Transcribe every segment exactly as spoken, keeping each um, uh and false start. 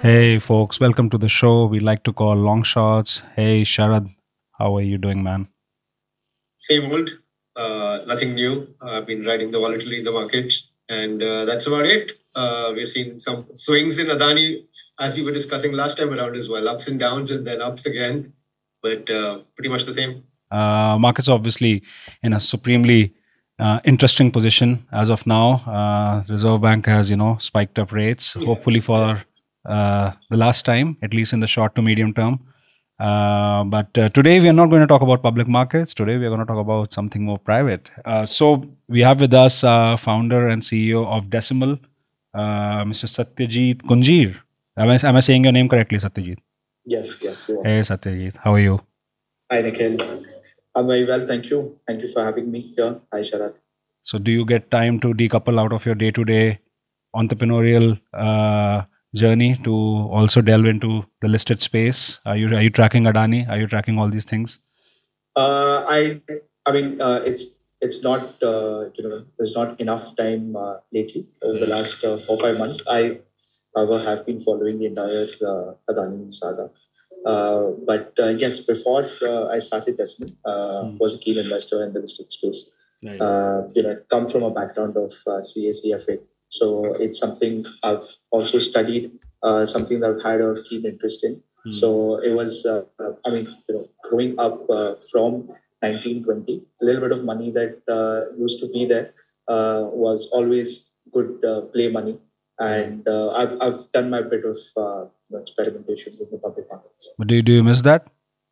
Hey folks, welcome to the show we like to call Long Shots. Hey Sharad, how are you doing, man? Same old, uh, nothing new. Uh, I've been riding the volatility in the market, and uh, that's about it. Uh, we've seen some swings in Adani, as we were discussing last time around as well, ups and downs, and then ups again, but uh, pretty much the same. Uh, markets obviously in a supremely uh, interesting position as of now. Uh, Reserve Bank has, you know, spiked up rates, hopefully for uh, the last time, at least in the short to medium term. Uh, but uh, today we are not going to talk about public markets. Today we are going to talk about something more private. Uh, so we have with us uh, founder and C E O of Decimal, uh, Mister Satyajit Kunjir. Am I, am I saying your name correctly, Satyajit? Yes, yes, you are. Hey, Satyajit, how are you? Hi, Nikhil. I'm very well, thank you. Thank you for having me here. Hi, Sharat. So, do you get time to decouple out of your day-to-day entrepreneurial uh, journey to also delve into the listed space? Are you are you tracking Adani? Are you tracking all these things? Uh, I, I mean, uh, it's it's not uh, you know there's not enough time uh, lately over the last uh, four five months. I, however, have been following the entire uh, Adani saga. Uh, but uh, yes, before uh, I started Decimal, uh, Hmm. was a keen investor in the listed space. Right. Uh, you know, come from a background of uh, C A C F A, so it's something I've also studied, uh, something that I've had a keen interest in. Hmm. So it was, uh, uh, I mean, you know, growing up uh, from nineteen twenty, a little bit of money that uh, used to be there uh, was always good uh, play money, and uh, I've I've done my bit of uh, you know, experimentation with the public markets. But do you, do you miss that?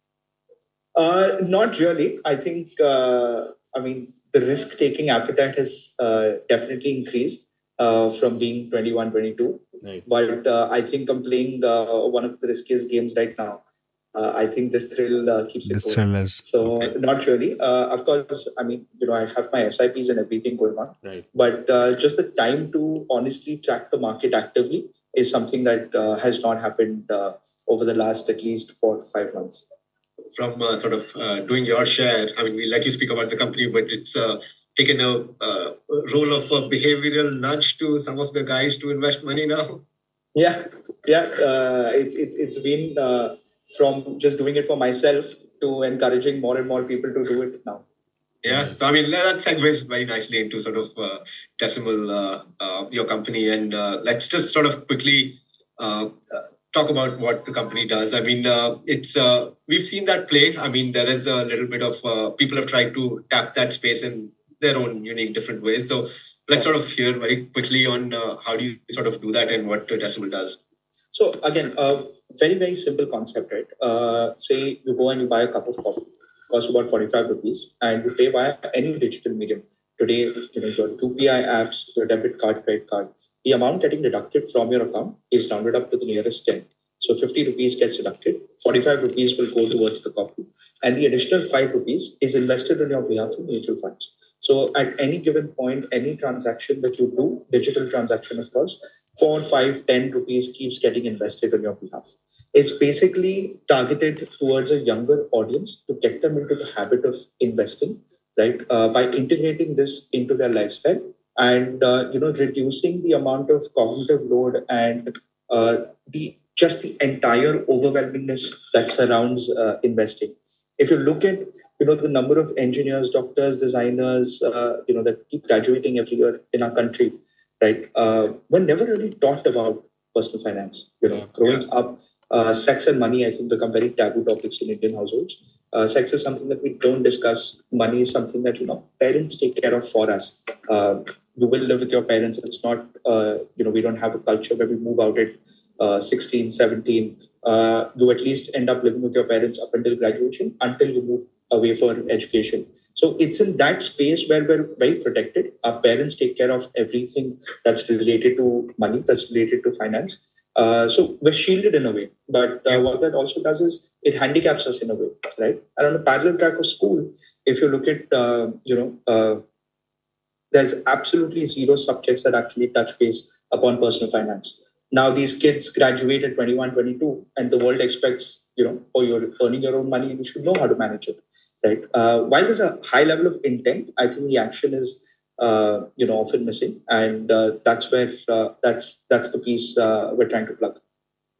Uh, not really. I think, uh, I mean, the risk taking appetite has uh, definitely increased uh, from being twenty-one, twenty-two. Right. But uh, I think I'm playing uh, one of the riskiest games right now. Uh, I think this thrill uh, keeps it This going. thrill is So, okay. not really. Uh, of course, I mean, you know, I have my S I Ps and everything going on. Right. But uh, just the time to honestly track the market actively is something that uh, has not happened uh, over the last at least four to five months. From uh, sort of uh, doing your share, I mean, we let you speak about the company, but it's uh, taken a uh, role of a behavioral nudge to some of the guys to invest money now. Yeah, yeah. Uh, it's it's it's been uh, from just doing it for myself to encouraging more and more people to do it now. Yeah, so I mean that segues very nicely into sort of uh, Decimal, uh, uh, your company, and uh, let's just sort of quickly uh, uh, talk about what the company does. I mean, uh, it's uh, we've seen that play. I mean, there is a little bit of uh, people have tried to tap that space in their own unique, different ways. So let's sort of hear very quickly on uh, how do you sort of do that and what uh, Decimal does. So again, a very very simple concept, right? Uh, say you go and you buy a cup of coffee, costs about forty-five rupees, and you pay via any digital medium. Today, you know, your U P I apps, your debit card, credit card, the amount getting deducted from your account is rounded up to the nearest ten. So fifty rupees gets deducted, forty-five rupees will go towards the coffee, and the additional five rupees is invested on your behalf in mutual funds. So at any given point, any transaction that you do, digital transaction, of course, four, five, ten rupees keeps getting invested on your behalf. It's basically targeted towards a younger audience to get them into the habit of investing, right? Uh, by integrating this into their lifestyle and uh, you know reducing the amount of cognitive load and uh, the just the entire overwhelmingness that surrounds uh, investing. If you look at you know the number of engineers, doctors, designers, uh, you know that keep graduating every year in our country, right? Uh, we're never really taught about personal finance. You know, Yeah. growing Yeah. up, uh, sex and money, I think, become very taboo topics in Indian households. Uh, sex is something that we don't discuss. Money is something that you know parents take care of for us. Uh, you will live with your parents. It's not, uh, you know, we don't have a culture where we move out at uh, sixteen, seventeen. Uh, you at least end up living with your parents up until graduation, until you move away for education. So it's in that space where we're very protected. Our parents take care of everything that's related to money, that's related to finance. Uh, so we're shielded in a way. But uh, what that also does is it handicaps us in a way, right? And on the parallel track of school, if you look at, uh, you know, uh, there's absolutely zero subjects that actually touch base upon personal finance. Now these kids graduate at twenty-one, twenty-two, and the world expects, you know, oh, you're earning your own money and you should know how to manage it, right? Uh, while there's a high level of intent, I think the action is, uh, you know, often missing, and uh, that's where uh, that's that's the piece uh, we're trying to plug.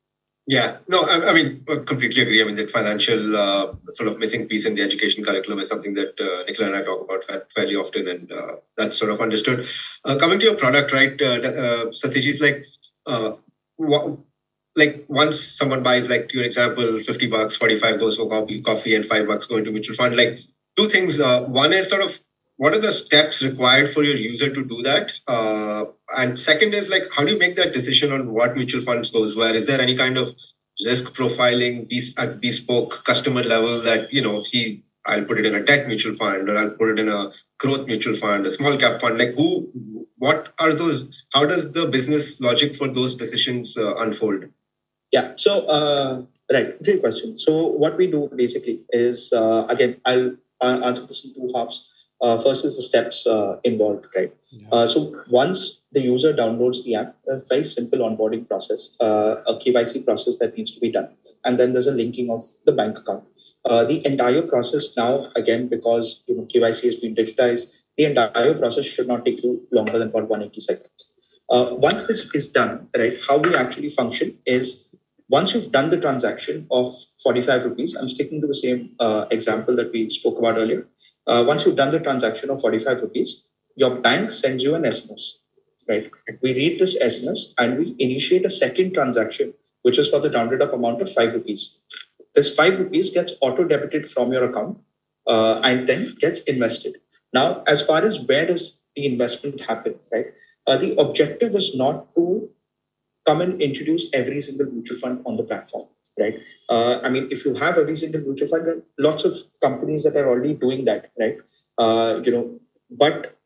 Yeah, no, I, I mean, I completely agree. I mean, that financial uh, sort of missing piece in the education curriculum is something that uh, Nikhil and I talk about fa- fairly often, and uh, that's sort of understood. Uh, coming to your product, right, uh, uh, Satyajit, like, uh, wha- like once someone buys, like your example, fifty bucks, forty-five goes for coffee, coffee, and five bucks go into mutual fund. Like two things. Uh, one is sort of what are the steps required for your user to do that? Uh, and second is like, how do you make that decision on what mutual funds goes where? Is there any kind of risk profiling bes- at bespoke customer level that, you know, he, I'll put it in a tech mutual fund or I'll put it in a growth mutual fund, a small cap fund, like who, what are those, how does the business logic for those decisions uh, unfold? Yeah. So, uh, right, great question. So, what we do basically is, uh, again, I'll uh, answer this in two halves. Uh, first is the steps uh, involved, right? Yeah. Uh, so, once the user downloads the app, a very simple onboarding process, uh, a K Y C process that needs to be done, and then there's a linking of the bank account. Uh, the entire process now, again, because you know K Y C has been digitized, the entire process should not take you longer than about one hundred eighty seconds. Uh, once this is done, right, how we actually function is once you've done the transaction of forty-five rupees, I'm sticking to the same uh, example that we spoke about earlier. Uh, once you've done the transaction of forty-five rupees, your bank sends you an S M S, right? We read this S M S and we initiate a second transaction, which is for the rounded up amount of five rupees. This five rupees gets auto debited from your account uh, and then gets invested. Now, as far as where does the investment happen, right? Uh, the objective is not to come and introduce every single mutual fund on the platform, right? Uh, I mean, if you have every single mutual fund, then lots of companies that are already doing that, right? Uh, you know, but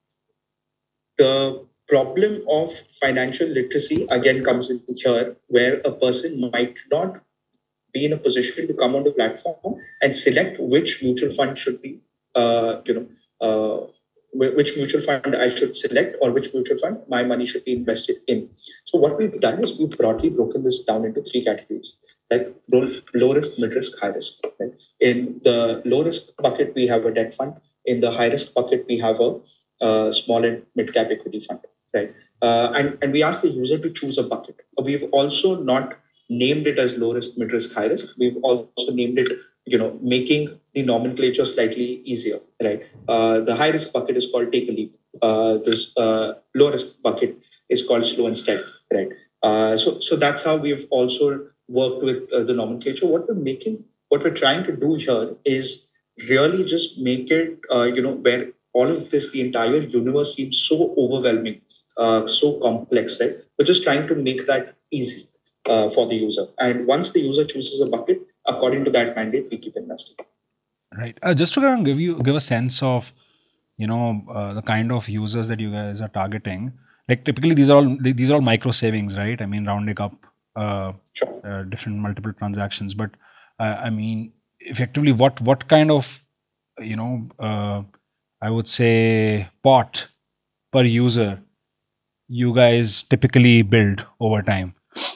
the problem of financial literacy again comes into here, where a person might not be in a position to come on the platform and select which mutual fund should be, uh, you know, uh, which mutual fund I should select or which mutual fund my money should be invested in. So what we've done is we've broadly broken this down into three categories, like low risk, mid risk, high risk. Right? In the low risk bucket, we have a debt fund. In the high risk bucket, we have a uh, small and mid cap equity fund. Right, uh, and and we ask the user to choose a bucket. We've also not named it as low risk, mid risk, high risk. We've also named it, you know, making the nomenclature slightly easier, right? Uh, the high risk bucket is called take a leap. Uh, this uh, low risk bucket is called slow and steady, right? Uh, so, so that's how we've also worked with uh, the nomenclature. What we're making, what we're trying to do here is really just make it, uh, you know, where all of this, the entire universe seems so overwhelming, uh, so complex, right? We're just trying to make that easy uh, for the user. And once the user chooses a bucket, according to that mandate, we keep investing. Right. Uh, just to kind of give you give a sense of, you know, uh, the kind of users that you guys are targeting. Like typically these are all these are all micro savings, right? I mean, rounding up uh, Sure. uh, different multiple transactions. But uh, I mean, effectively, what what kind of, you know, uh, I would say pot per user you guys typically build over time?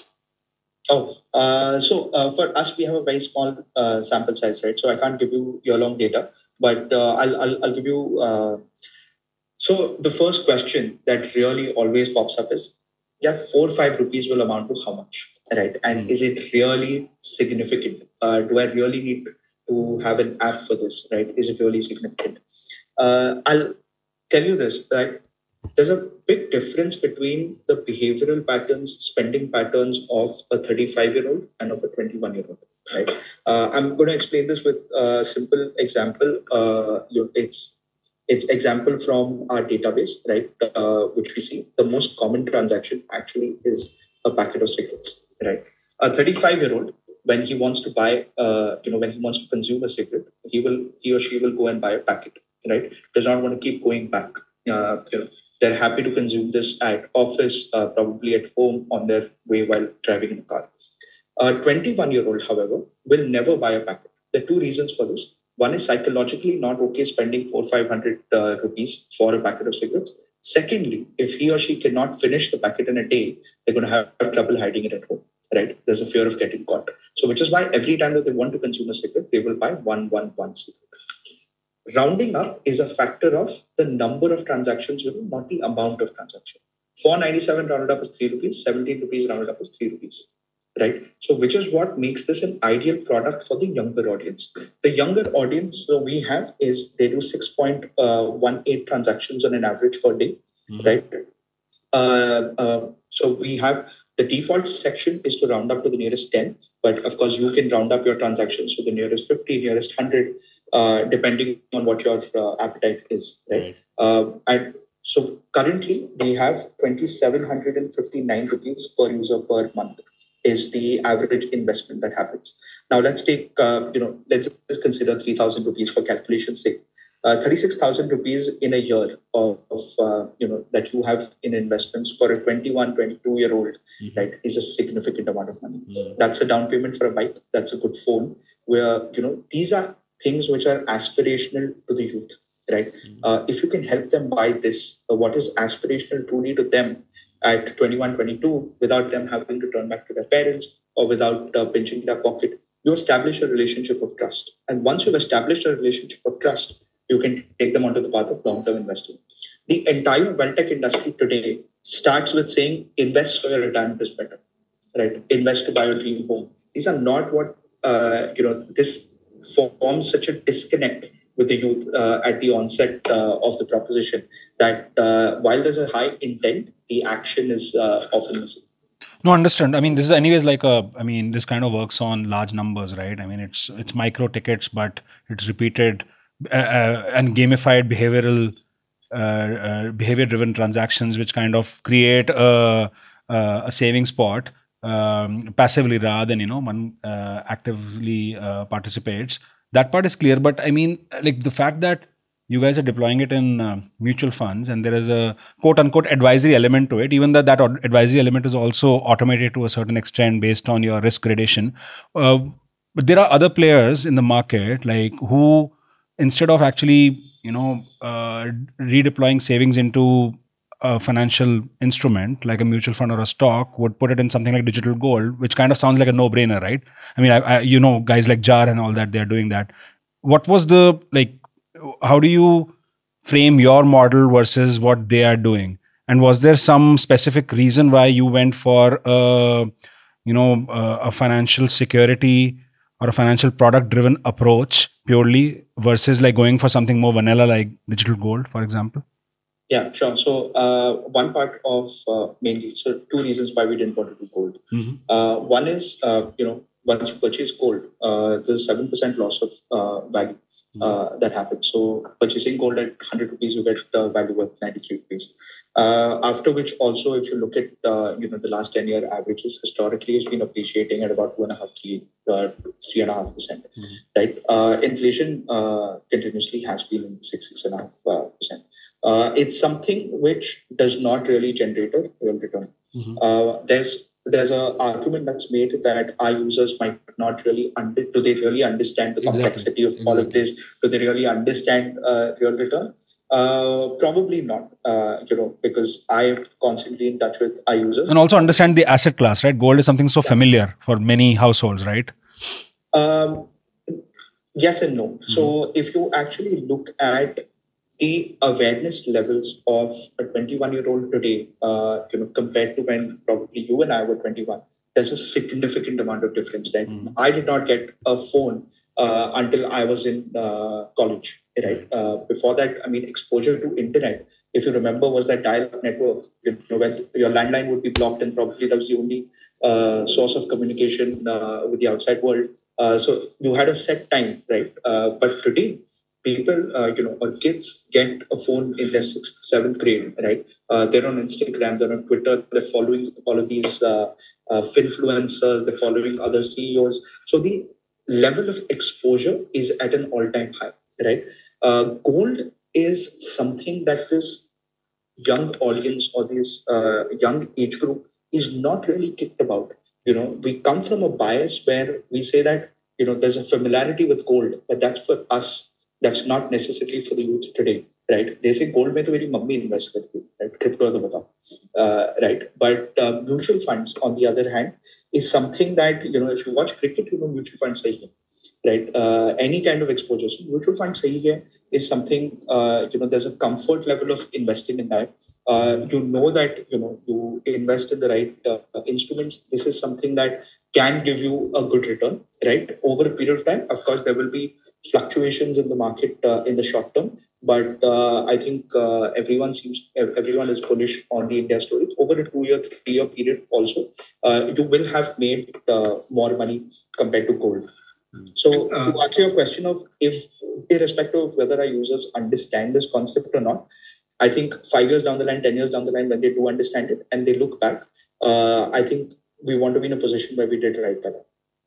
Oh, uh, so uh, for us, we have a very small uh, sample size, right? So I can't give you year-long data, but uh, I'll, I'll I'll give you. Uh, so the first question that really always pops up is, yeah, four or five rupees will amount to how much, right? And mm. is it really significant? Uh, do I really need to have an app for this, right? Is it really significant? Uh, I'll tell you this, that there's a big difference between the behavioral patterns, spending patterns of a thirty-five year old and of a twenty-one year old. Right. Uh, I'm going to explain this with a simple example. Uh, it's it's example from our database, right? Uh, which we see the most common transaction actually is a packet of cigarettes, right? A thirty-five year old, when he wants to buy, uh, you know, when he wants to consume a cigarette, he will he or she will go and buy a packet, right? Does not want to keep going back. Uh, you know, they're happy to consume this at office, uh, probably at home on their way while driving in a car. A twenty-one year old, however, will never buy a packet. There are two reasons for this. One is psychologically not okay spending four, five hundred uh, rupees for a packet of cigarettes. Secondly, if he or she cannot finish the packet in a day, they're going to have, have trouble hiding it at home. Right? There's a fear of getting caught. So, which is why every time that they want to consume a cigarette, they will buy one, one, one cigarette. Rounding up is a factor of the number of transactions you do, not the amount of transaction. four ninety-seven rounded up is three rupees, seventeen rupees rounded up is three rupees. right? So which is what makes this an ideal product for the younger audience. The younger audience that we have is they do six point one eight transactions on an average per day, mm-hmm. right? Uh, uh, so we have the default section is to round up to the nearest ten, but of course you can round up your transactions to the nearest fifty, nearest one hundred, uh, depending on what your uh, appetite is, right? right. Uh, and so currently we have two thousand seven hundred fifty-nine rupees per user per month is the average investment that happens. Now let's take, uh, you know, let's just consider three thousand rupees for calculation's sake. Uh, thirty-six thousand rupees in a year of, of uh, you know, that you have in investments for a twenty-one, twenty-two year old, mm-hmm. right, is a significant amount of money. Mm-hmm. That's a down payment for a bike. That's a good phone where, you know, these are things which are aspirational to the youth, right? Mm-hmm. Uh, if you can help them buy this, uh, what is aspirational truly to them at twenty-one, twenty-two, without them having to turn back to their parents or without uh, pinching their pocket, you establish a relationship of trust. And once you've established a relationship of trust, you can take them onto the path of long-term investing. The entire wealth tech industry today starts with saying, invest so your retirement is better, right? Invest to buy your dream home. These are not what, uh, you know, this forms such a disconnect with the youth uh, at the onset uh, of the proposition that uh, while there's a high intent, the action is uh, often missing. No, understand. I mean, this is anyways like a, I mean, this kind of works on large numbers, right? I mean, it's it's micro tickets, but it's repeated uh, uh, and gamified behavioral, uh, uh, behavior-driven transactions, which kind of create a, a, a saving spot um, passively rather than, you know, one uh, actively uh, participates. That part is clear, but I mean, like the fact that you guys are deploying it in uh, mutual funds and there is a quote unquote advisory element to it, even though that advisory element is also automated to a certain extent based on your risk gradation. Uh, but there are other players in the market like who, instead of actually, you know, uh, redeploying savings into a financial instrument like a mutual fund or a stock, would put it in something like digital gold, which kind of sounds like a no-brainer, right? I mean, I, I, you know, guys like Jar and all that, they're doing that. What was the, like, how do you frame your model versus what they are doing? And was there some specific reason why you went for a, you know, a, a financial security or a financial product driven approach purely versus like going for something more vanilla like digital gold, for example? Yeah, sure. So uh, one part of uh, mainly, so two reasons why we didn't want to do gold. Mm-hmm. Uh, one is, uh, you know, once you purchase gold, uh, there's seven percent loss of uh, value. Uh, that happens. So purchasing gold at one hundred rupees, you get uh, value worth ninety-three rupees. Uh, after which also, if you look at, uh, you know, the last ten year averages, historically it's been appreciating at about two and a half, three, uh, three and a half percent, mm-hmm. right? Uh, inflation uh, continuously has been in six, six and a half uh, percent. Uh, it's something which does not really generate a real return. Mm-hmm. Uh, there's There's an argument that's made that our users might not really under, do they really understand the complexity exactly. of exactly. all of this? Do they really understand uh, real return? Uh, probably not, uh, you know, because I'm constantly in touch with our users. And also understand the asset class, right? Gold is something so yeah. familiar for many households, right? Um, yes and no. Mm-hmm. So if you actually look at the awareness levels of a twenty-one-year-old today, uh, you know, compared to when probably you and I were twenty-one, there's a significant amount of difference. Right? Mm-hmm. I did not get a phone uh, until I was in uh, college. Right? Uh, before that, I mean, exposure to internet, if you remember, was that dial-up network. You know, when your landline would be blocked, and probably that was the only uh, source of communication uh, with the outside world. Uh, so you had a set time, right? Uh, but today, people, uh, you know, or kids get a phone in their sixth, seventh grade, right? Uh, they're on Instagram, they're on Twitter, they're following all of these uh, uh, finfluencers, they're following other C E Os. So the level of exposure is at an all-time high, right? Uh, gold is something that this young audience or this uh, young age group is not really kicked about. You know, we come from a bias where we say that, you know, there's a familiarity with gold, but that's for us. That's not necessarily for the youth today, right? They say gold mein to meri mummy invest karti, right? Crypto to batao, uh, right? But uh, mutual funds, on the other hand, is something that, you know, if you watch cricket, you know mutual funds sahi hai, right? Uh, any kind of exposure, so mutual funds sahi hai is something, uh, you know, there's a comfort level of investing in that. uh, you know that you know you invest in the right uh, instruments. This is something that can give you a good return, right? Over a period of time. Of course, there will be fluctuations in the market uh, in the short term, but uh, I think uh, everyone seems everyone is bullish on the India story. Over a two-year, three-year period, also, uh, you will have made uh, more money compared to gold. So, Uh, to answer your question of if, irrespective of whether our users understand this concept or not, I think five years down the line, ten years down the line, when they do understand it and they look back, uh, I think we want to be in a position where we did right by them.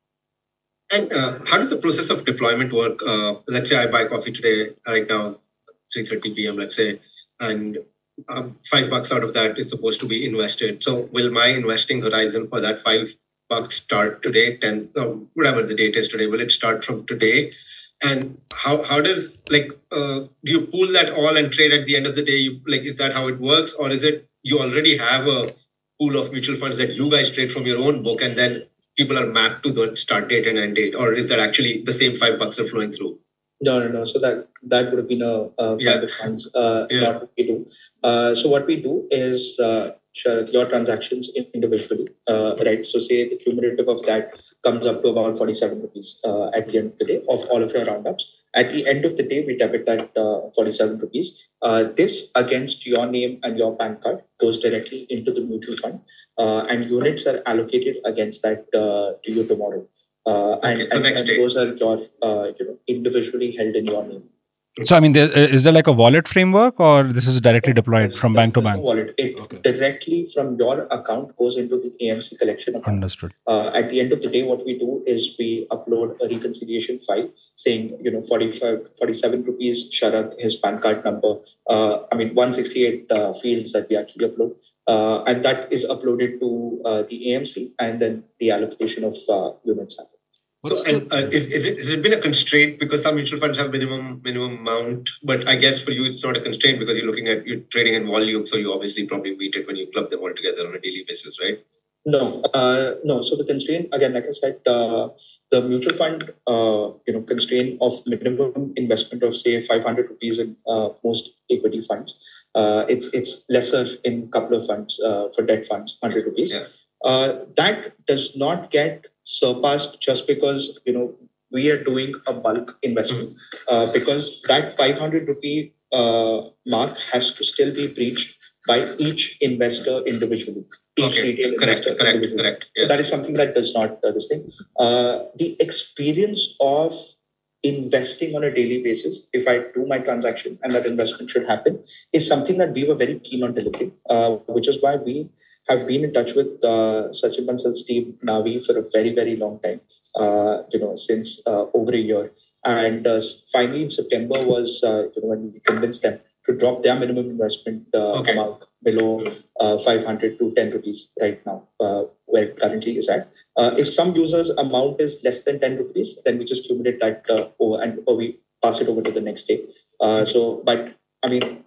And uh, how does the process of deployment work? Uh, let's say I buy coffee today, right now, three thirty p.m., let's say, and um, five bucks out of that is supposed to be invested. So will my investing horizon for that five bucks start today, ten, uh, whatever the date is today, will it start from today? And how how does, like, uh, do you pool that all and trade at the end of the day? You, like, is that how it works? Or is it you already have a pool of mutual funds that you guys trade from your own book and then people are mapped to the start date and end date? Or is that actually the same five bucks are flowing through? No, no, no. So that that would have been a, a Yeah. funds, uh, Yeah. not what we do. Uh, so what we do is uh, share your transactions individually, uh, right? So say the cumulative of that comes up to about forty-seven rupees uh, at the end of the day of all of your roundups. At the end of the day, we debit that uh, forty-seven rupees. Uh, this against your name and your PAN card goes directly into the mutual fund, uh, and units are allocated against that uh, to you tomorrow. Uh, Okay, and so and, next and day. those are your uh, you know individually held in your name. So, I mean, there, is there like a wallet framework, or this is directly deployed There's- from there's- bank to there's bank? no wallet. It Okay. directly from your account goes into the A M C collection account. Understood. Uh, at the end of the day, what we do is we upload a reconciliation file saying, you know, forty-five, forty-seven rupees, Sharad, his PAN card number. Uh, I mean, one hundred sixty-eight uh, fields that we actually upload. Uh, and that is uploaded to uh, the A M C, and then the allocation of uh, units happen. So, and uh, is, is it has it been a constraint because some mutual funds have minimum minimum amount, but I guess for you it's not a constraint because you're looking at you're trading in volume, so you obviously probably meet it when you club them all together on a daily basis, right? No, uh, no. So the constraint again, like I said, uh, the mutual fund, uh, you know, constraint of minimum investment of say five hundred rupees in uh, most equity funds. Uh, it's it's lesser in a couple of funds uh, for debt funds, hundred rupees. Yeah. Uh, that does not get surpassed just because you know we are doing a bulk investment uh, because that five hundred rupee uh, mark has to still be breached by each investor individually. Each Okay, retail correct, investor correct, individually. correct. So Yes. that is something that does not uh, this thing. Uh, the experience of investing on a daily basis, if I do my transaction and that investment should happen, is something that we were very keen on delivering, uh, which is why we have been in touch with uh, Sachin Bansal's team, Navi, for a very, very long time, uh, you know, since uh, over a year. And uh, finally in September was, uh, you know, when we convinced them to drop their minimum investment uh, Okay. amount below uh, five hundred to ten rupees right now, uh, where it currently is at. Uh, if some users' amount is less than ten rupees, then we just accumulate that uh, over and or we pass it over to the next day. Uh, so, but I mean,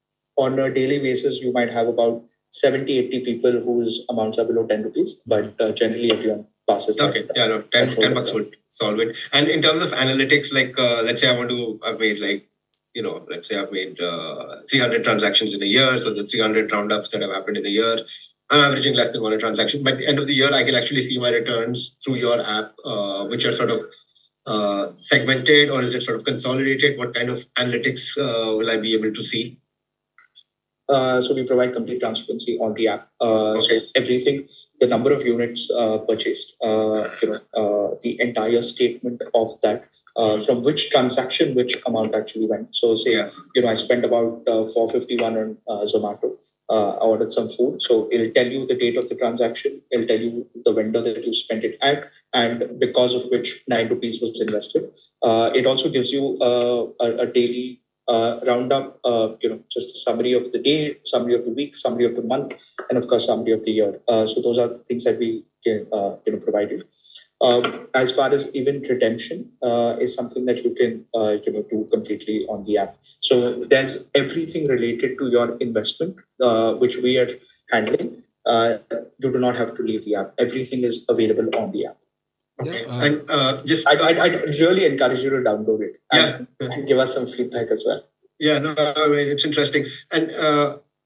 on a daily basis, you might have about seventy, eighty people whose amounts are below ten rupees, but uh, generally everyone passes that. Okay, yeah, no, ten, threshold ten of bucks that. would solve it. And in terms of analytics, like, uh, let's say I want to, I've made like, you know, let's say I've made uh, three hundred transactions in a year. So the three hundred roundups that have happened in a year, I'm averaging less than one transaction. By the end of the year, I can actually see my returns through your app, uh, which are sort of uh, segmented, or is it sort of consolidated? What kind of analytics uh, will I be able to see? Uh, so we provide complete transparency on the app. Uh, So Okay. everything, the number of units uh, purchased, uh, you know, uh, the entire statement of that, uh, from which transaction, which amount actually went. So say, Yeah. you know, I spent about uh, four fifty-one on uh, Zomato. Uh, I ordered some food. So it'll tell you the date of the transaction. It'll tell you the vendor that you spent it at, and because of which nine rupees was invested. Uh, it also gives you uh, a, a daily uh, roundup, uh, you know, just a summary of the day, summary of the week, summary of the month, and of course, summary of the year. Uh, so those are things that we can, uh, you know, provided. Um, as far as event redemption uh, is something that you can, uh, you know, do completely on the app. So there's everything related to your investment, uh, which we are handling. Uh, you do not have to leave the app. Everything is available on the app. Okay. Yeah, uh, and uh, just I'd, I'd, I'd really encourage you to download it and, Yeah. and give us some feedback as well. Yeah, no, I mean, it's interesting. And uh,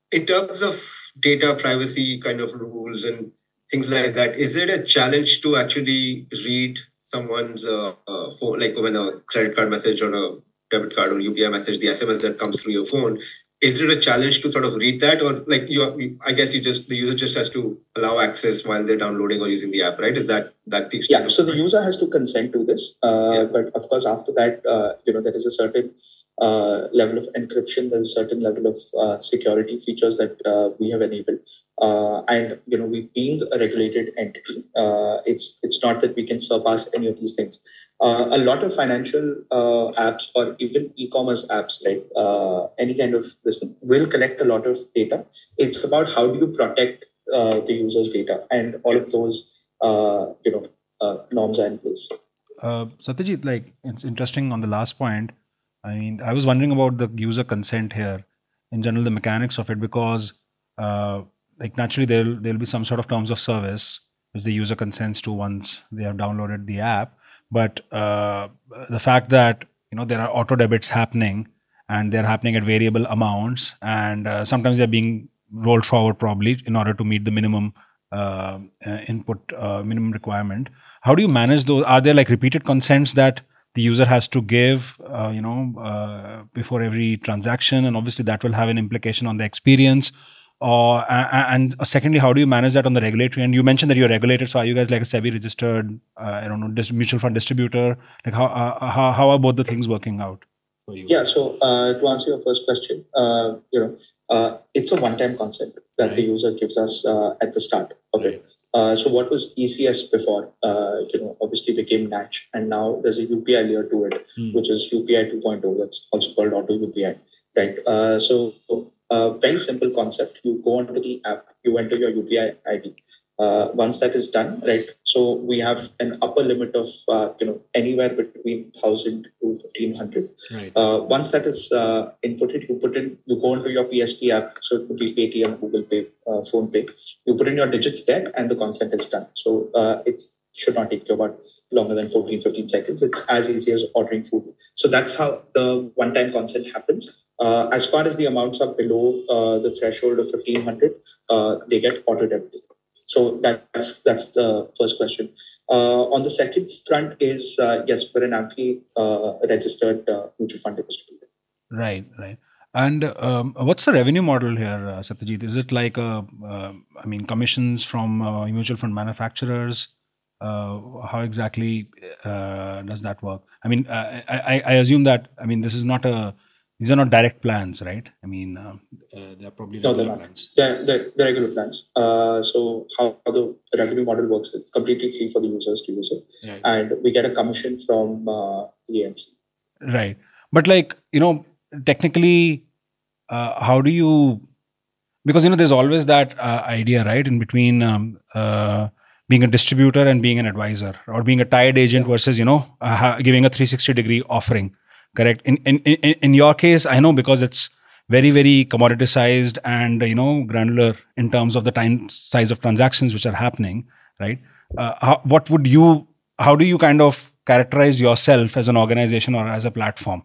in terms of data privacy kind of rules and things like that, is it a challenge to actually read someone's uh, uh, phone, like when a credit card message or a debit card or U P I message, the S M S that comes through your phone, is it a challenge to sort of read that, or like you? I guess you just the user just has to allow access while they're downloading or using the app, right? Is that that the yeah? So the user has to consent to this, uh, yeah. But of course after that, uh, you know, there is a certain uh, level of encryption. There's a certain level of uh, security features that uh, we have enabled, uh, and you know, we being a regulated entity, uh, it's it's not that we can surpass any of these things. Uh, a lot of financial uh, apps or even e-commerce apps, right? Uh, any kind of business will collect a lot of data. It's about how do you protect uh, the user's data, and all of those, uh, you know, uh, norms are in place. Uh, Satyajit, like it's interesting on the last point. I mean, I was wondering about the user consent here, in general, the mechanics of it, because uh, like naturally there'll there'll be some sort of terms of service which the user consents to once they have downloaded the app. But uh, the fact that you know there are auto debits happening and they're happening at variable amounts, and uh, sometimes they're being rolled forward probably in order to meet the minimum uh, uh, input uh, minimum requirement. How do you manage those? Are there like repeated consents that the user has to give, uh, you know, uh, before every transaction, and obviously that will have an implication on the experience? Or uh, and secondly, how do you manage that on the regulatory end? You mentioned that you're regulated, so are you guys like a SEBI registered, uh, I don't know, dis- mutual fund distributor? Like how uh, how how are both the things working out for you? Yeah. So uh, to answer your first question, uh, you know, uh, it's a one-time consent that right. the user gives us uh, at the start of right. it. Uh, so what was E C S before, uh, you know, obviously became Natch, and now there's a U P I layer to it, hmm. which is U P I two point oh. That's also called Auto U P I, right? Uh, so uh, very simple concept. You go onto the app, you enter your U P I I D. Uh, once that is done, right? So we have an upper limit of uh, you know anywhere between thousand to fifteen hundred. Right. Uh, once that is uh, inputted, you put in, you go into your P S P app. So it could be Paytm, Google Pay, uh, Phone Pay. You put in your digits there, and the consent is done. So uh, it should not take you about longer than fourteen, fifteen seconds. It's as easy as ordering food. So that's how the one-time consent happens. Uh, as far as the amounts are below uh, the threshold of fifteen hundred, uh, they get auto-debited. So that's that's the first question. Uh, on the second front is, uh, yes, we're an AMFI uh, registered uh, mutual fund distributor. Right, right. And um, what's the revenue model here, uh, Satyajit? Is it like, a, uh, I mean, commissions from uh, mutual fund manufacturers? Uh, how exactly uh, does that work? I mean, uh, I, I assume that, I mean, this is not a, these are not direct plans, right? I mean, uh, uh, they're probably regular no, they're plans. They're, they're, they're regular plans. Uh, so how, how the revenue model works is completely free for the users to use it. Right. And we get a commission from uh, the A M C. Right. But like, you know, technically, uh, how do you, because, you know, there's always that uh, idea, right, in between um, uh, being a distributor and being an advisor, or being a tied agent yeah. versus, you know, uh, giving a three sixty degree offering. Correct. In, in in in your case, I know because it's very, very commoditized and, you know, granular in terms of the time size of transactions which are happening, right? Uh, how, what would you, how do you kind of characterize yourself as an organization or as a platform?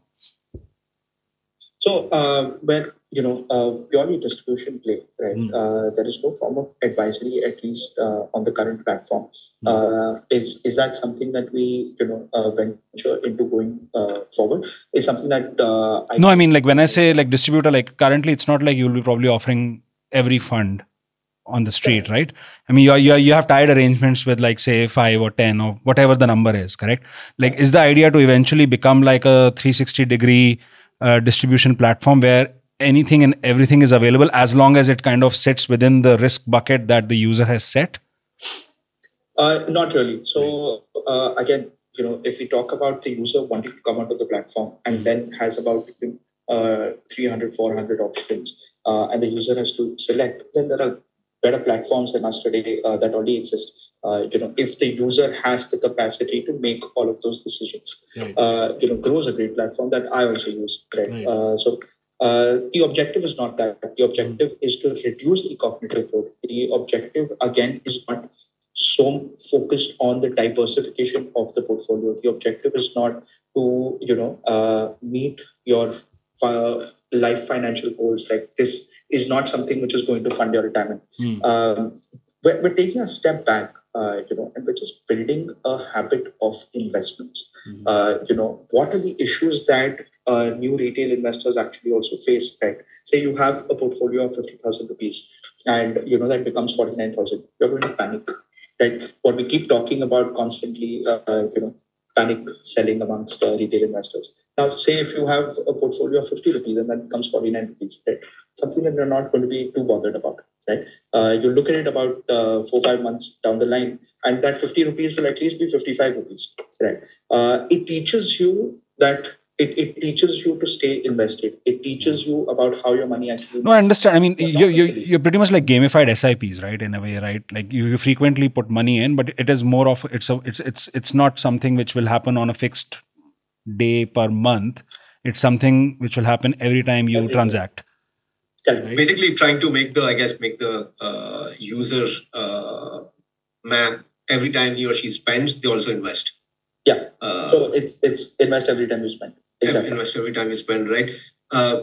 So, uh, when, you know, uh, purely distribution play, right? Mm. Uh, there is no form of advisory, at least uh, on the current platform. Mm. Uh, is is that something that we, you know, uh, venture into going uh, forward? Is something that uh, I no, I mean, like when I say like distributor, like currently, it's not like you'll be probably offering every fund on the street, right? right? I mean, you you you have tied arrangements with like say five or ten or whatever the number is, correct? Like, is the idea to eventually become like a three sixty degree Uh, distribution platform where anything and everything is available as long as it kind of sits within the risk bucket that the user has set? Uh, not really. So uh, again, you know, if we talk about the user wanting to come onto the platform and mm-hmm. then has about uh, three hundred, four hundred options, uh, and the user has to select, then there are better platforms than us today uh, that already exist. Uh, you know, if the user has the capacity to make all of those decisions, right. uh, you know, Grow is a great platform that I also use. Right. right. Uh, so uh, the objective is not that. The objective mm. is to reduce the cognitive load. The objective again is not so focused on the diversification of the portfolio. The objective is not to, you know, uh, meet your uh, life financial goals. Like this is not something which is going to fund your retirement. Mm. Um, we're, we're taking a step back, uh, you know, and we're just building a habit of investments. Mm. Uh, you know, what are the issues that uh, new retail investors actually also face, right? Say you have a portfolio of fifty thousand rupees and, you know, that becomes forty-nine thousand. You're going to panic, right? What we keep talking about constantly, uh, you know, panic selling amongst uh, retail investors. Now, say if you have a portfolio of fifty rupees and that becomes forty-nine rupees, right? Something that you're not going to be too bothered about, right? Uh, you look at it about uh, four, five months down the line, and that fifty rupees will at least be fifty-five rupees, right? Uh, it teaches you that it, it teaches you to stay invested. It teaches you about how your money actually. No, I understand. I mean, You're you not you mentally- you're pretty much like gamified S I Ps, right? In a way, right? Like you, you frequently put money in, but it is more of it's a it's it's it's not something which will happen on a fixed day per month. It's something which will happen every time you Every day. transact. Correct. Right? Basically, trying to make the, I guess, make the uh, user uh, map every time he or she spends, they also invest. Yeah. Uh, So it's it's invest every time you spend. Exactly. Invest every time you spend, right? Uh,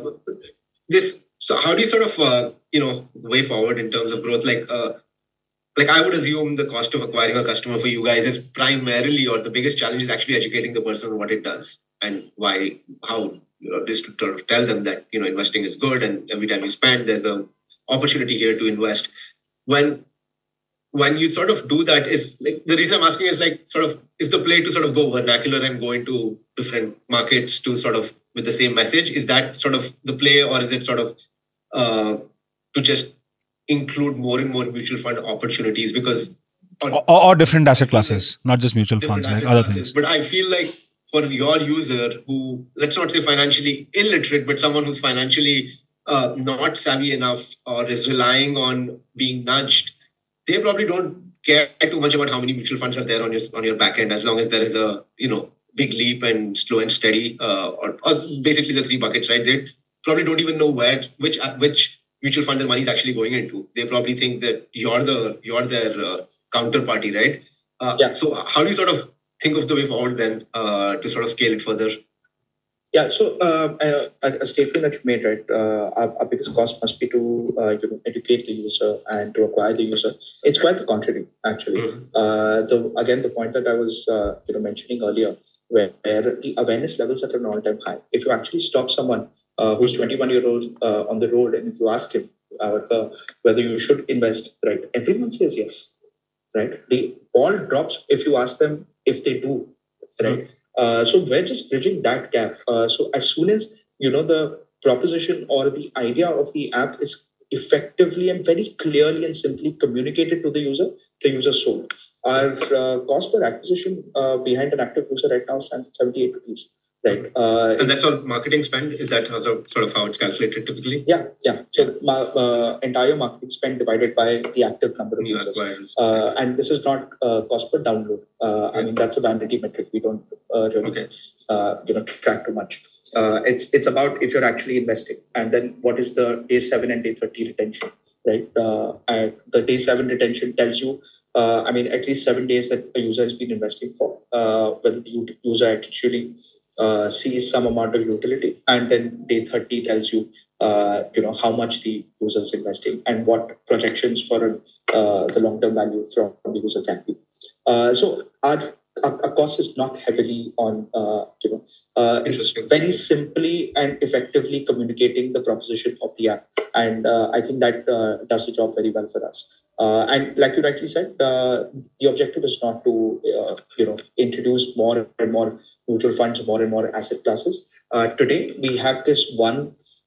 this. So, how do you sort of, uh, you know, way forward in terms of growth? Like, uh, like I would assume the cost of acquiring a customer for you guys is primarily, or the biggest challenge is actually educating the person on what it does and why, how, you know, just to sort of tell them that, you know, investing is good and every time you spend, there's a opportunity here to invest. When when you sort of do that, is like the reason I'm asking is like sort of is the play to sort of go vernacular and go into different markets to sort of with the same message? Is that sort of the play, or is it sort of uh, to just include more and more mutual fund opportunities? Because Or, or different asset classes, not just mutual funds, like asset other classes. things. But I feel like for your user who, let's not say financially illiterate, but someone who's financially uh, not savvy enough or is relying on being nudged, they probably don't care too much about how many mutual funds are there on your on your back end, as long as there is a, you know, big leap and slow and steady, uh, or, or basically the three buckets, right? They probably don't even know where which which mutual fund their money is actually going into. They probably think that you're the you're their uh, counterparty, right? Uh, Yeah. So how do you sort of think of the way forward then uh, to sort of scale it further? Yeah, so uh, a, a statement that you made, right? Uh, our, our biggest cost must be to uh, you know, educate the user and to acquire the user. It's quite the contrary, actually. Mm-hmm. Uh, the again, the point that I was uh, you know mentioning earlier, where, where the awareness levels are at an all-time high. If you actually stop someone uh, who's twenty-one year old uh, on the road, and if you ask him uh, uh, whether you should invest, right, everyone says yes, right? The ball drops if you ask them if they do, right? Mm-hmm. Uh, so we're just bridging that gap. Uh, so as soon as, you know, the proposition or the idea of the app is effectively and very clearly and simply communicated to the user, the user sold. Our uh, cost per acquisition uh, behind an active user right now stands at seventy-eight rupees. Right. Uh, and that's all marketing spend? Is that also sort of how it's calculated typically? Yeah, yeah. So my uh, entire marketing spend divided by the active number of New users. acquirers. Uh, and this is not uh, cost per download. Uh, I mean, that's a vanity metric. We don't uh, really Okay. uh, you know, track too much. Uh, it's it's about if you're actually investing, and then what is the day seven and day thirty retention, right? Uh, and the day seven retention tells you, uh, I mean, at least seven days that a user has been investing for, uh, whether the user actually uh, sees some amount of utility, and then day thirty tells you, uh, you know, how much the user is investing and what projections for uh, the long-term value from the user can be. Uh, so our Our cost is not heavily on, uh, you know, uh, it's very simply and effectively communicating the proposition of the app. And uh, I think that uh, does the job very well for us. Uh, and like you rightly said, uh, the objective is not to, uh, you know, introduce more and more mutual funds, more and more asset classes. Uh, today, we have this one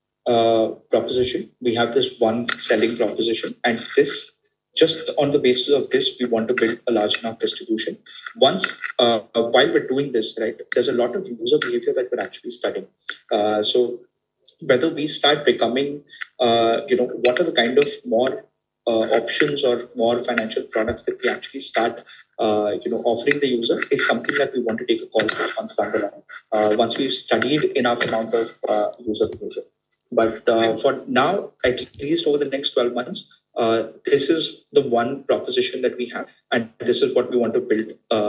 uh, proposition. We have this one selling proposition. And this, just on the basis of this, we want to build a large enough distribution. Once, uh, while we're doing this, right, there's a lot of user behavior that we're actually studying. Uh, so whether we start becoming, uh, you know, what are the kind of more uh, options or more financial products that we actually start, uh, you know, offering the user is something that we want to take a call for once down the line. Uh, once we've studied enough amount of uh, user behavior. But uh, for now, at least over the next twelve months, uh, this is the one proposition that we have, and this is what we want to build uh,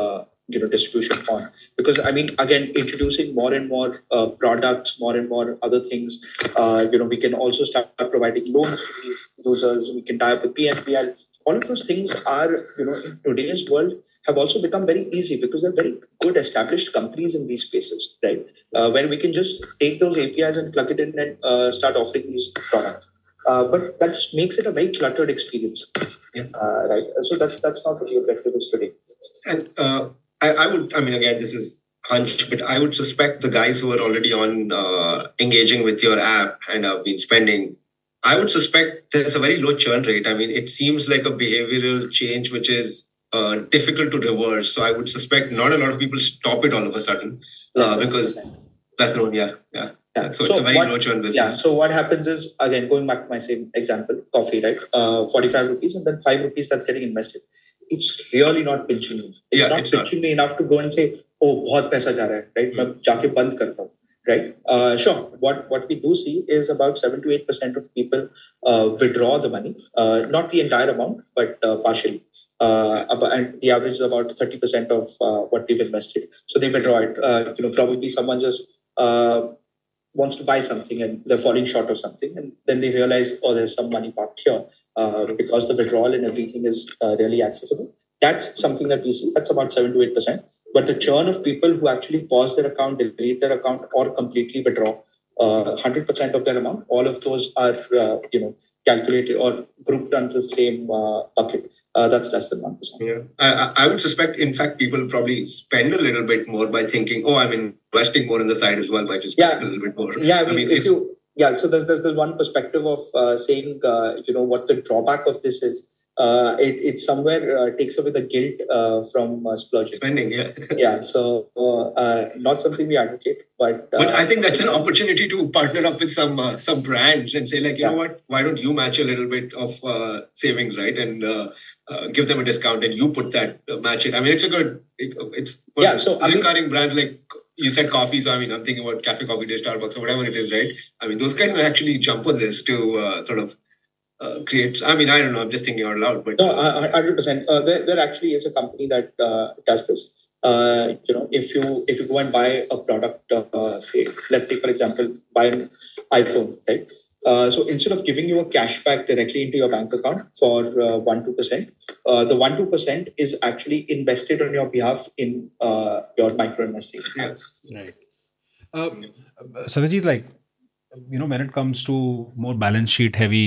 you know, distribution on. Because I mean, again, introducing more and more uh, products, more and more other things. Uh, you know, we can also start providing loans to these users. We can tie up with P N P L. All of those things are, you know, in today's world have also become very easy because they're very good established companies in these spaces, right? Uh, where we can just take those A P Is and plug it in and uh, start offering these products. Uh, but that just makes it a very cluttered experience, yeah. uh, right? So that's that's not what the objective is today. And uh, I, I would, I mean, again, this is hunch, but I would suspect the guys who are already on uh, engaging with your app and have been spending, I would suspect there's a very low churn rate. I mean, it seems like a behavioral change which is uh, difficult to reverse. So I would suspect not a lot of people stop it all of a sudden uh, because less than one, yeah, yeah. Yeah. So, so it's a very what, low churn business. Yeah. So what happens is, again, going back to my same example, coffee, right? Uh, forty-five rupees and then five rupees that's getting invested. It's really not pinching me. It's yeah, not it's pinching not. me enough to go and say, oh, बहुत पैसा जा रहा है, right? मैं जाके बंद करता हूँ, right? Uh, sure. What what we do see is about seven to eight percent of people uh, withdraw the money, uh, not the entire amount, but uh, partially. Uh, and the average is about thirty percent of uh, what we've invested. So they withdraw it. Uh, you know, probably someone just uh, wants to buy something and they're falling short of something, and then they realize, oh, there's some money parked here uh, because the withdrawal and everything is uh, really accessible. That's something that we see. That's about seven to eight percent. But the churn of people who actually pause their account, delete their account, or completely withdraw uh, one hundred percent of their amount, all of those are uh, you know calculated or grouped under the same uh, bucket. Uh, that's less than one percent. Yeah, I, I would suspect, in fact, people probably spend a little bit more by thinking, oh, I'm investing more on the side as well by just spending yeah. a little bit more. Yeah, I mean, I mean if you, yeah, so there's, there's the one perspective of uh, saying, uh, you know, what the drawback of this is. Uh, it, it somewhere uh, takes away the guilt uh, from uh, splurging. Spending, yeah. yeah, so uh, not something we advocate. But uh, but I think that's an opportunity to partner up with some uh, some brands and say, like, you yeah. know what, why don't you match a little bit of uh, savings, right? And uh, uh, give them a discount and you put that, uh, match it. I mean, it's a good, it, it's yeah, so recurring I mean, brands like, you said coffee, so I mean, I'm thinking about Cafe Coffee Day, Starbucks, or whatever it is, right? I mean, those guys will actually jump on this to uh, sort of Uh, creates. I mean, I don't know. I'm just thinking out loud. But no, one hundred percent. Uh, there, there actually is a company that uh, does this. Uh, you know, if you if you go and buy a product, uh, say, let's take for example, buy an iPhone, right? Uh, so instead of giving you a cashback directly into your bank account for uh, one two percent, uh, the one two percent is actually invested on your behalf in uh, your micro investing. Yes, right. Uh, Satyajit, like, you know, when it comes to more balance sheet heavy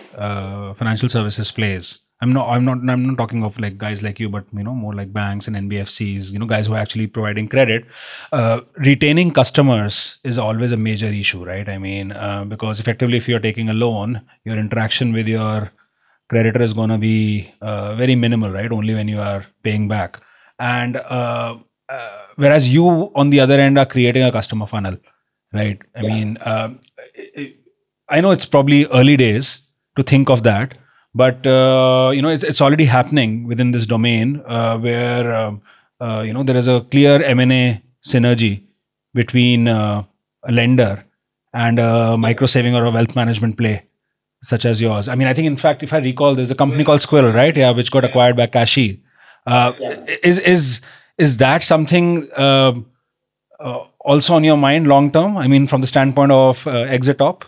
Uh, financial services plays. I'm not. I'm not. I'm not talking of like guys like you, but you know, more like banks and N B F Cs. You know, guys who are actually providing credit. Uh, retaining customers is always a major issue, right? I mean, uh, because effectively, if you're taking a loan, your interaction with your creditor is going to be uh, very minimal, right? Only when you are paying back. And uh, uh, whereas you, on the other end, are creating a customer funnel, right? I yeah. mean, uh, I know it's probably early days to think of that, but uh, you know it's, it's already happening within this domain uh, where uh, uh, you know there is a clear M and A synergy between uh, a lender and a micro saving or a wealth management play such as yours. I mean, I think in fact, if I recall, there's a company called Squill, right? Yeah, which got acquired by Kashi. Uh, yeah. Is is is that something uh, uh, also on your mind long term? I mean, from the standpoint of uh, Exitop.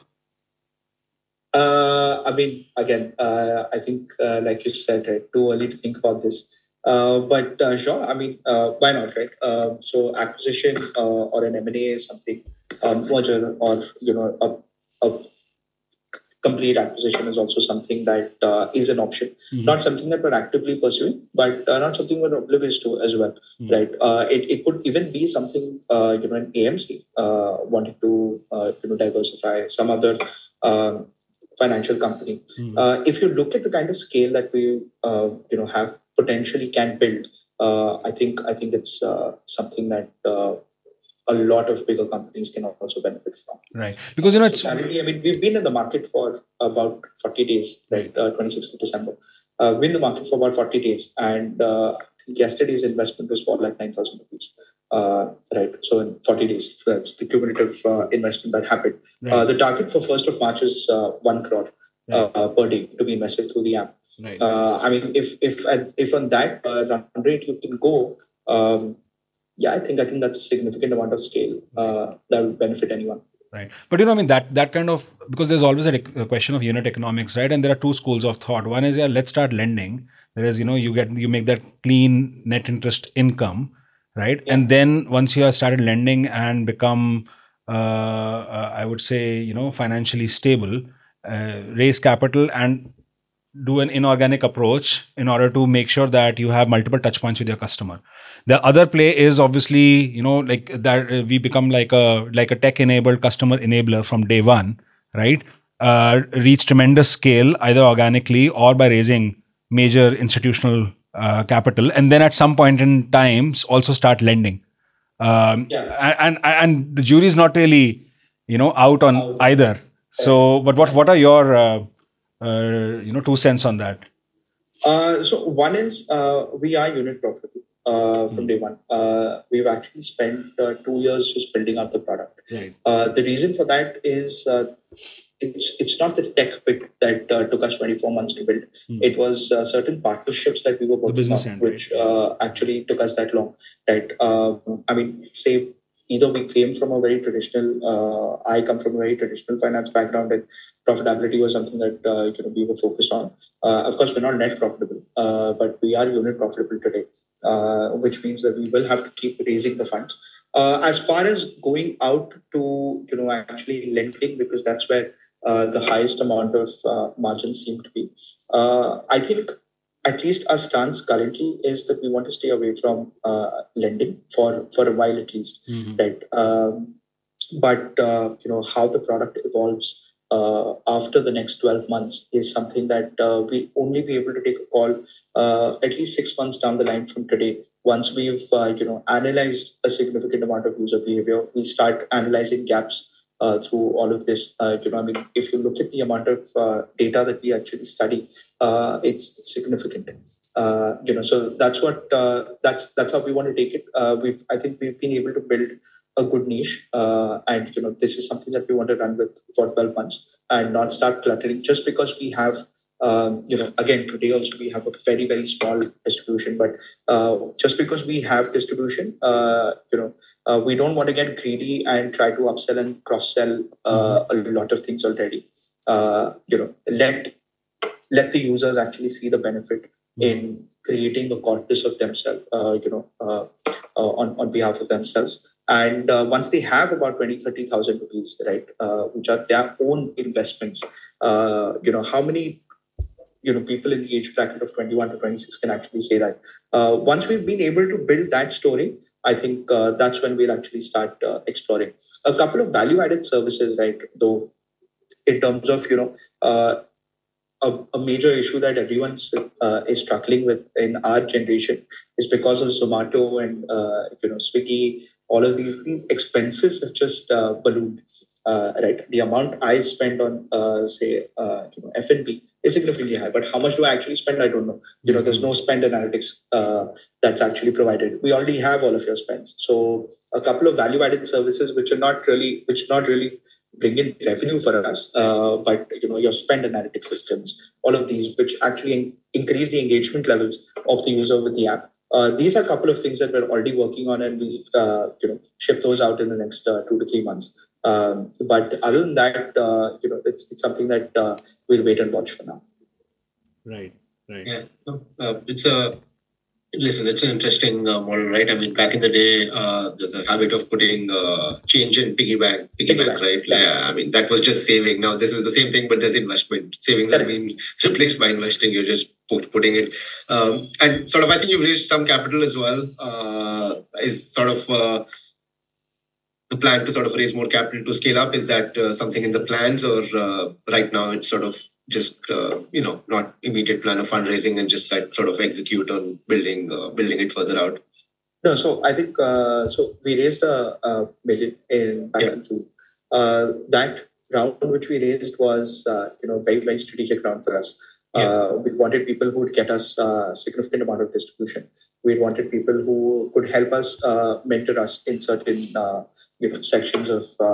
Uh, I mean, again, uh, I think, uh, like you said, right, too early to think about this. Uh, but uh, sure, I mean, uh, why not, right? Uh, so acquisition uh, or an M and A is something, um, merger or, you know, a, a complete acquisition is also something that uh, is an option. Mm-hmm. Not something that we're actively pursuing, but uh, not something we're oblivious to as well, mm-hmm. right? Uh, it, it could even be something, uh, you know, an A M C uh, wanted to, uh, you know, diversify some other um, financial company. Mm-hmm. Uh, if you look at the kind of scale that we, uh, you know, have potentially can build, uh, I think I think it's uh, something that uh, a lot of bigger companies can also benefit from. Right, because you know, it's. So, I mean, we've been in the market for about forty days, right? Uh, twenty-sixth of December. Uh, we're in the market for about forty days, and uh, I think yesterday's investment was for like nine thousand rupees. Uh, right, so in forty days, so that's the cumulative uh, investment that happened. Right. Uh, the target for first of March is uh, one crore right. uh, per day to be invested through the app. Right. Uh, I mean, if if if on that uh, run rate you can go, Um, yeah, I think I think that's a significant amount of scale uh, that would benefit anyone. Right. But you know, I mean, that that kind of, because there's always a, a question of unit economics, right? And there are two schools of thought. One is, yeah, let's start lending. There is, you know, you get you make that clean net interest income, right? Yeah. And then once you have started lending and become, uh, uh, I would say, you know, financially stable, uh, raise capital and do an inorganic approach in order to make sure that you have multiple touch points with your customer. The other play is obviously, you know, like that uh, we become like a like a tech enabled customer enabler from day one, right? Uh, reach tremendous scale either organically or by raising major institutional uh, capital, and then at some point in times also start lending. Um, Yeah. and, and and the jury is not really, you know, out on either. So, but what what are your uh, uh, you know two cents on that? Uh, so one is uh, we are unit profitable uh, from day one. Uh, we've actually spent uh, two years just building out the product. Right. Uh, the reason for that is uh, it's it's not the tech bit that uh, took us twenty-four months to build. Hmm. It was uh, certain partnerships that we were working business on, end, which right? uh, actually took us that long. Right. Um, I mean, say either we came from a very traditional, uh, I come from a very traditional finance background, and profitability was something that uh, you know we were focused on. Uh, of course, we're not net profitable, uh, but we are unit profitable today, uh, which means that we will have to keep raising the funds. Uh, as far as going out to you know actually lending, because that's where uh, the highest amount of uh, margins seem to be. Uh, I think at least our stance currently is that we want to stay away from uh, lending for for a while at least, Mhm. right? Um, but uh, you know how the product evolves uh, after the next twelve months is something that uh, we'll only be able to take a call uh, at least six months down the line from today. Once we've uh, you know analyzed a significant amount of user behavior, we start analyzing gaps uh, through all of this. Uh, you know, I mean, if you look at the amount of uh, data that we actually study, uh, it's, it's significant. Uh, you know, so that's what uh, that's that's how we want to take it. Uh, we've I think we've been able to build a good niche, uh, and you know, this is something that we want to run with for twelve months and not start cluttering just because we have. Um, you know, again, today also we have a very, very small distribution, but uh, just because we have distribution, uh, you know, uh, we don't want to get greedy and try to upsell and cross sell uh, a lot of things already. Uh, you know, let let the users actually see the benefit in creating a corpus of themselves, uh, you know, uh, uh, on, on behalf of themselves. And uh, once they have about twenty, thirty thousand rupees, right, uh, which are their own investments, uh, you know, how many you know people in the age bracket of twenty-one to twenty-six can actually say that. Uh, once we've been able to build that story, I think uh, that's when we'll actually start uh, exploring a couple of value-added services, right? Though in terms of you know uh, a, a major issue that everyone uh, is struggling with in our generation is because of Zomato and uh, you know Swiggy. All of these these expenses have just uh, ballooned. Uh, right, the amount I spend on uh, say uh, you know F and B is significantly high, but how much do I actually spend? I don't know. You know, there's no spend analytics uh, that's actually provided. We already have all of your spends, so a couple of value-added services which are not really, which not really bring in revenue for us, uh, but you know your spend analytics systems, all of these which actually in- increase the engagement levels of the user with the app. Uh, these are a couple of things that we're already working on, and we uh, you know ship those out in the next uh, two to three months. Um, but other than that, uh, you know, it's, it's something that uh, we'll wait and watch for now. Right, right. Yeah, uh, it's a listen. It's an interesting uh, model, right? I mean, back in the day, uh, there's a habit of putting uh, change in piggy bank, piggy bank, right? Yeah. yeah, I mean, that was just saving. Now this is the same thing, but there's investment. Savings has been replaced by investing. You're just put, putting it, um, and sort of. I think you've raised some capital as well. Uh, is sort of. Uh, the plan to sort of raise more capital to scale up? Is that uh, something in the plans, or uh, right now it's sort of just uh, you know not immediate plan of fundraising and just sort of execute on building uh, building it further out? No, so I think uh, so. We raised a, a million in back yeah. in June. Uh, that round which we raised was uh, you know very very strategic round for us. Yeah. Uh, we wanted people who would get us a significant amount of distribution. We wanted people who could help us uh, mentor us in certain uh, you know sections of uh,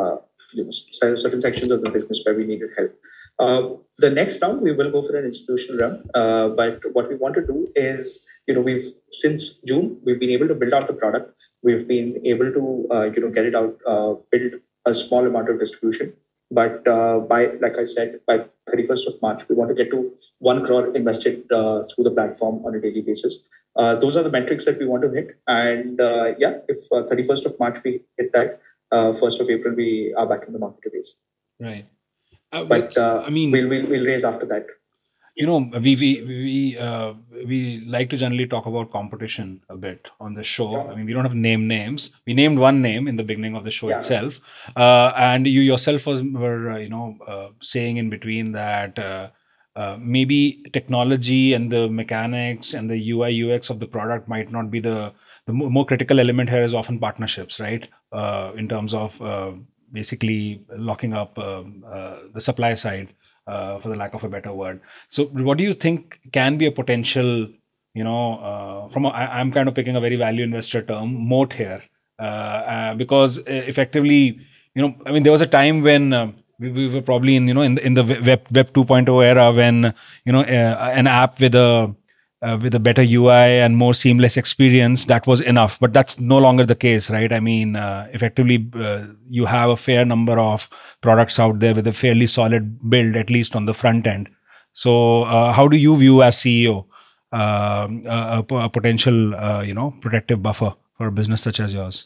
you know, certain sections of the business where we needed help. Uh, the next round, we will go for an institutional round. Uh, but what we want to do is, you know, we've since June, we've been able to build out the product. We've been able to, uh, you know, get it out, uh, build a small amount of distribution. But uh, by, like I said, by thirty-first of March, we want to get to one crore invested uh, through the platform on a daily basis. Uh, those are the metrics that we want to hit. And uh, yeah, if uh, thirty-first of March we hit that, uh, first of April we are back in the market to raise. Right. Uh, but uh, I mean, we'll, we'll we'll raise after that. You know, we we we uh, we like to generally talk about competition a bit on the show. Yeah. I mean, we don't have to name names. We named one name in the beginning of the show yeah. itself, uh, and you yourself was were uh, you know uh, saying in between that uh, uh, maybe technology and the mechanics and the U I U X of the product might not be the the more critical element here is often partnerships, right? Uh, in terms of uh, basically locking up um, uh, the supply side. Uh, for the lack of a better word. So what do you think can be a potential, you know, uh, from a, I, I'm kind of picking a very value investor term, moat here, uh, uh, because effectively, you know, I mean, there was a time when uh, we, we were probably in, you know, in the, in the web, web two point oh era when, you know, uh, an app with a, Uh, with a better U I and more seamless experience, that was enough. But that's no longer the case, right? I mean, uh, effectively, uh, you have a fair number of products out there with a fairly solid build, at least on the front end. So uh, how do you view as C E O uh, a, a potential, uh, you know, protective buffer for a business such as yours?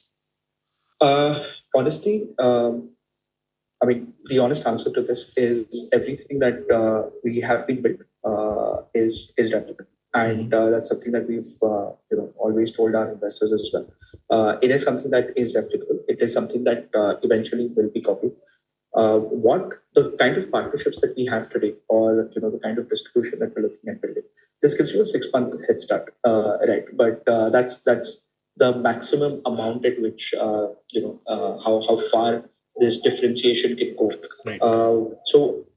Uh, honestly, um, I mean, the honest answer to this is everything that uh, we have been built uh, is is replicable. And uh, that's something that we've uh, you know always told our investors as well. Uh, it is something that is replicable. It is something that uh, eventually will be copied. Uh, what the kind of partnerships that we have today, or you know the kind of distribution that we're looking at building, this gives you a six month head start, uh, right? But uh, that's that's the maximum amount at which uh, you know uh, how how far this differentiation can go. Right. Uh, so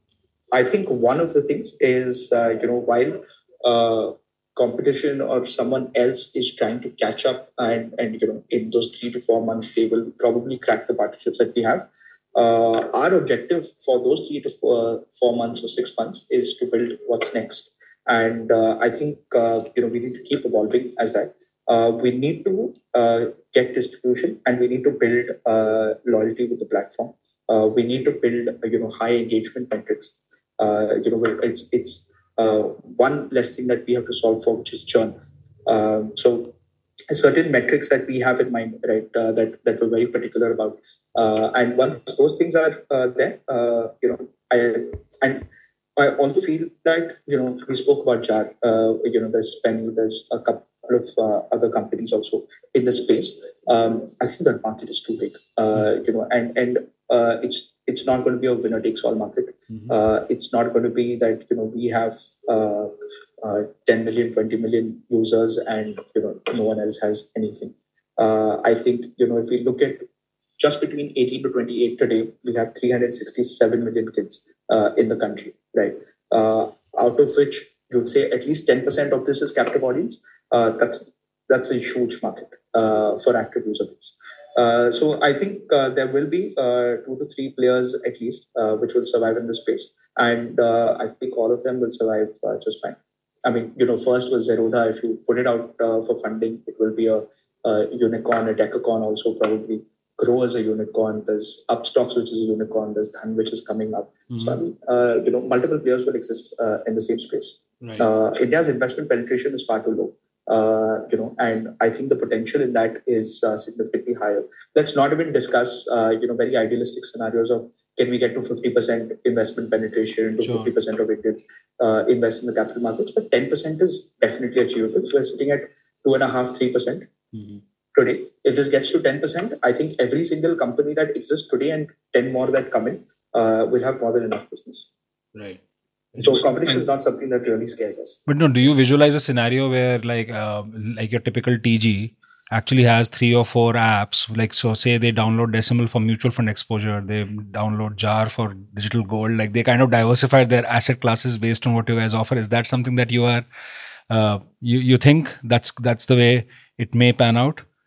I think one of the things is uh, you know while uh, competition or someone else is trying to catch up and, and you know, in those three to four months, they will probably crack the partnerships that we have. Uh, our objective for those three to four, four months or six months is to build what's next. And uh, I think, uh, you know, we need to keep evolving as that. Uh, we need to uh, get distribution and we need to build uh, loyalty with the platform. Uh, we need to build, you know, high engagement metrics. Uh, you know, it's, it's, Uh, one less thing that we have to solve for, which is churn. Um, so certain metrics that we have in mind, right, uh, that, that we're very particular about. Uh, and once those things are uh, there, uh, you know, I and I also feel that, you know, we spoke about Jar, uh, you know, there's Penny, there's a couple of uh, other companies also in the space. Um, I think that market is too big, uh, you know, and, and uh, it's, it's not going to be a winner takes all market. Mm-hmm. Uh, it's not going to be that, you know, we have uh, uh, ten million, twenty million users and, you know, no one else has anything. Uh, I think, you know, if we look at just between eighteen to twenty-eight today, we have three hundred sixty-seven million kids uh, in the country, right? Uh, out of which you would say at least ten percent of this is captive audience. Uh, that's, that's a huge market uh, for active user base. Uh, so I think uh, there will be uh, two to three players at least uh, which will survive in this space, and uh, I think all of them will survive uh, just fine. I mean, you know, first was Zerodha. If you put it out uh, for funding, it will be a, a unicorn, a decacorn also probably grow as a unicorn. There's Upstocks, which is a unicorn. There's Dhan, which is coming up. Mm-hmm. So I mean, uh, you know, multiple players will exist uh, in the same space. Right. Uh, India's investment penetration is far too low. Uh, you know, and I think the potential in that is uh, significantly higher. Let's not even discuss, uh, you know, very idealistic scenarios of can we get to fifty percent investment penetration, to Sure. fifty percent of Indians uh, invest in the capital markets, but ten percent is definitely achievable. We're sitting at two and a half, three percent Mm-hmm. today. If this gets to ten percent, I think every single company that exists today and ten more that come in uh, will have more than enough business. Right. So competition is not something that really scares us. But no, do you visualize a scenario where like uh, like your typical T G actually has three or four apps? Like, so say they download Decimal for mutual fund exposure, they download Jar for digital gold. Like they kind of diversify their asset classes based on what you guys offer. Is that something that you are uh, you you think that's that's the way it may pan out?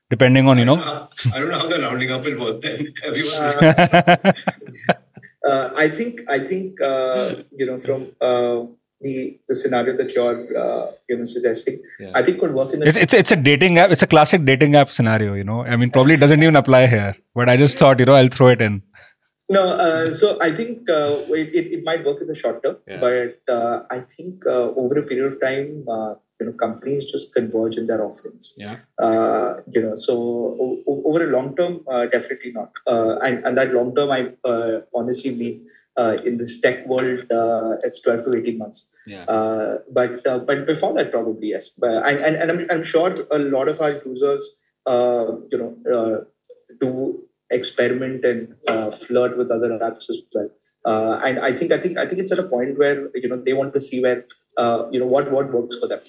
depending on, you know. I don't know how, I don't know how the rounding up will work then. Everyone. Uh, uh, I think I think uh, you know from uh, the the scenario that you're uh, you know suggesting, Yeah. I think could work in the. It's, it's it's a dating app. It's a classic dating app scenario. You know, I mean, probably doesn't even apply here. But I just thought, you know, I'll throw it in. No, uh, so I think uh, it, it, it might work in the short term, Yeah. but uh, I think uh, over a period of time, uh, you know, companies just converge in their offerings. Yeah. Uh, you know, so o- o- over a long term, uh, definitely not. Uh, and, and that long term, I uh, honestly mean uh, in this tech world, uh, it's twelve to eighteen months. Yeah. Uh, but uh, but before that, probably yes. But and and, and I'm, I'm sure a lot of our users, uh, you know, uh, do experiment and uh, flirt with other apps as well. Uh, and I think I think I think it's at a point where you know they want to see where uh, you know what what works for them.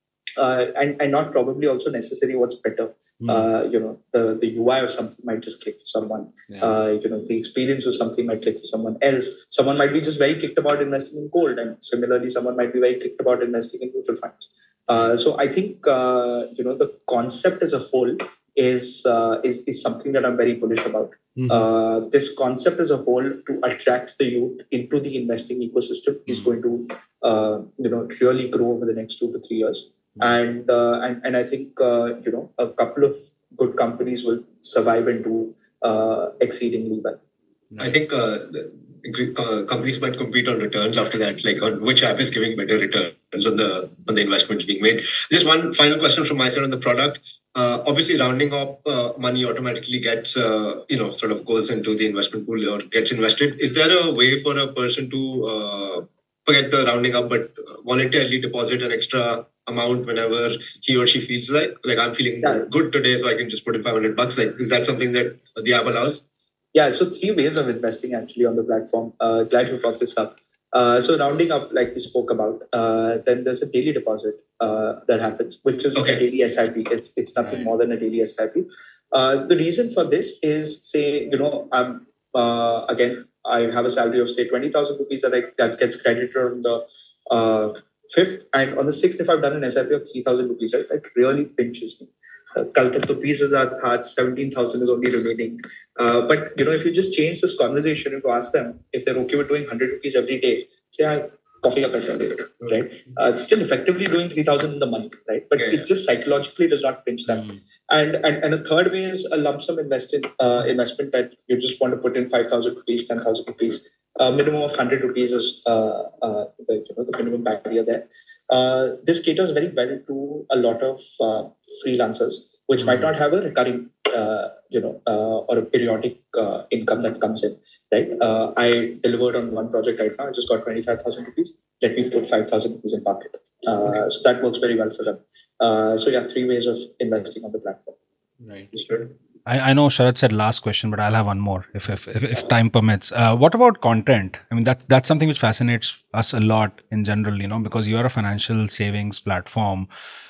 Uh, and, and not probably also necessarily what's better. Mm. Uh, you know, the, the U I of something might just click for someone. Yeah. Uh, you know, the experience of something might click for someone else. Someone might be just very kicked about investing in gold, and similarly, someone might be very kicked about investing in mutual funds. Uh, so I think uh, you know the concept as a whole is uh, is is something that I'm very bullish about. Mm-hmm. Uh, this concept as a whole to attract the youth into the investing ecosystem mm-hmm. is going to uh, you know really grow over the next two to three years. And, uh, and and I think uh, you know a couple of good companies will survive and do uh, exceedingly well. I think uh, the, uh, companies might compete on returns after that, like on which app is giving better returns on the on the investments being made. Just one final question from my side on the product. Uh, obviously, rounding up uh, money automatically gets uh, you know sort of goes into the investment pool or gets invested. Is there a way for a person to uh, forget the rounding up, but voluntarily deposit an extra amount whenever he or she feels like like I'm feeling yeah. good today, so I can just put in five hundred bucks? Like, is that something that the app allows? Yeah, so three ways of investing actually on the platform. Uh, glad you brought this up. Uh, so rounding up, like we spoke about, uh, then there's a daily deposit uh, that happens, which is okay. a daily S I P. It's it's nothing right. more than a daily S I P. Uh, the reason for this is, say, you know, I'm uh, again, I have a salary of say twenty thousand rupees that I, that gets credited on the uh, fifth, and on the sixth, if I've done an S I P of three thousand rupees, right, that really pinches me. Kal tak to pieces are hard, seventeen thousand is only remaining. Uh, but, you know, if you just change this conversation and to ask them if they're okay with doing one hundred rupees every day, say, I coffee ka paisa, right? Uh, still effectively doing three thousand in the month, right? But yeah, it just psychologically does not pinch them. Mm. And, and and a third way is a lump sum invest in, uh, investment that you just want to put in five thousand rupees, ten thousand rupees. Uh, minimum of one hundred rupees is uh, uh, the, you know, the minimum barrier there. Uh, this caters very well to a lot of uh, freelancers, which mm-hmm. might not have a recurring, uh, you know, uh, or a periodic uh, income that comes in, right? Uh, I delivered on one project right now. I just got twenty-five thousand rupees. Let me put five thousand rupees in pocket. Uh, okay. So that works very well for them. Uh, so yeah, three ways of investing on the platform. Right. Sure. I, I know Sharad said last question, but I'll have one more if if, if, if time permits. Uh, what about content? I mean, that that's something which fascinates us a lot in general, you know, because you are a financial savings platform.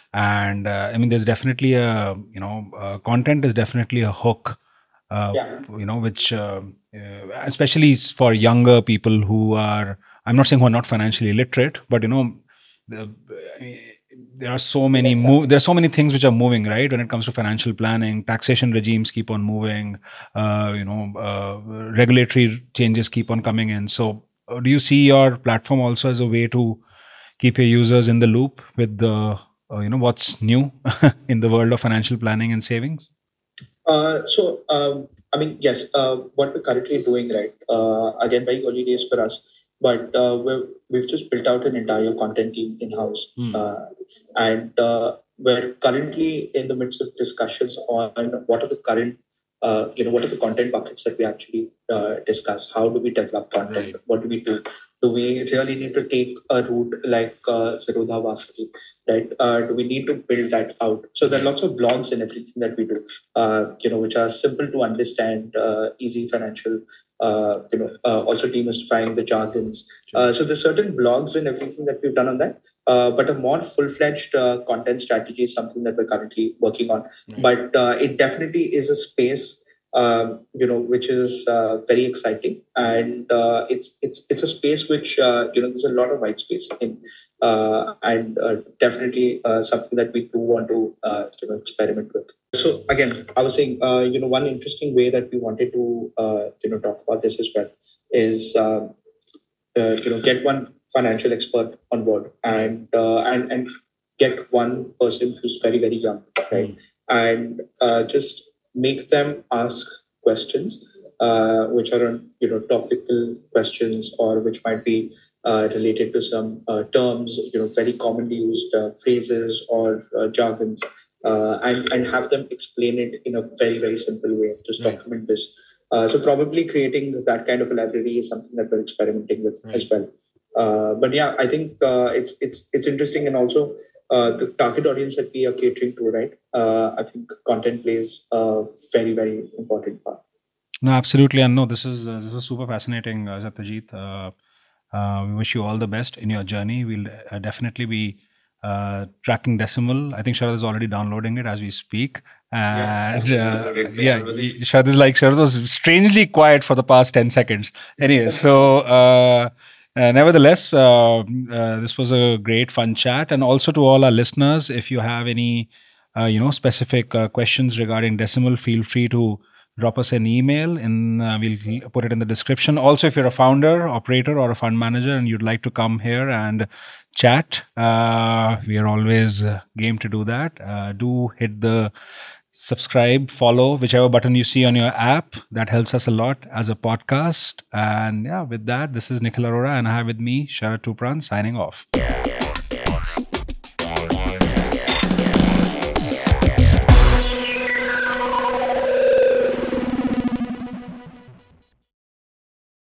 And uh, I mean, there's definitely a, you know, uh, content is definitely a hook, uh, yeah. you know, which uh, uh, especially for younger people who are, I'm not saying who are not financially literate, but, you know, the, I mean, there are so many yes, move. There are so many things which are moving, right? When it comes to financial planning, taxation regimes keep on moving. Uh, you know, uh, regulatory changes keep on coming in. So, uh, do you see your platform also as a way to keep your users in the loop with the, uh, you know, what's new in the world of financial planning and savings? Uh, so, um, I mean, yes. Uh, what we're currently doing, right? Uh, again, very early days for us. But uh, we've, we've just built out an entire content team in-house. Mm. Uh, and uh, we're currently in the midst of discussions on what are the current, uh, you know, what are the content buckets that we actually uh, discuss? How do we develop content? Right. What do we do? Do we really need to take a route like uh, Zerodha Vasaki, right? Uh, do we need to build that out? So there are lots of blogs and everything that we do, uh, you know, which are simple to understand, uh, easy financial, uh, you know, uh, also demystifying the jargons. Uh, so there's certain blogs and everything that we've done on that. Uh, but a more full-fledged uh, content strategy is something that we're currently working on. Right. But uh, it definitely is a space um, you know, which is uh, very exciting, and uh, it's it's it's a space which uh, you know there's a lot of white space in, uh, and uh, definitely uh, something that we do want to uh, you know experiment with. So again, I was saying, uh, you know, one interesting way that we wanted to uh, you know talk about this as well is um, uh, you know get one financial expert on board and uh, and and get one person who's very very young, right, mm. and uh, just make them ask questions uh, which are on you know topical questions or which might be uh, related to some uh, terms, you know very commonly used uh, phrases or uh, jargons, uh, and and have them explain it in a very very simple way. Just right. document this. Uh, so probably creating that kind of a library is something that we're experimenting with right. as well. Uh, but yeah, I think uh, it's it's it's interesting, and also uh, the target audience that we are catering to, right? Uh, I think content plays a very very important part. No, absolutely, and no, this is uh, this is super fascinating, uh, Satyajit. Uh, uh, we wish you all the best in your journey. We'll uh, definitely be uh, tracking Decimal. I think Sharad is already downloading it as we speak, and yeah, uh, yeah Sharad is like Sharad was strangely quiet for the past ten seconds. Anyway, so. Uh, Uh, nevertheless, uh, uh, this was a great fun chat, and also to all our listeners, if you have any, uh, you know, specific uh, questions regarding Decimal, feel free to drop us an email, and uh, we'll put it in the description. Also, if you're a founder, operator, or a fund manager, and you'd like to come here and chat, uh, we are always uh, game to do that. Uh, do hit the subscribe, follow, whichever button you see on your app. That helps us a lot as a podcast. And yeah, with that, this is Nikhil Arora, and I have with me Sharad Tupran signing off.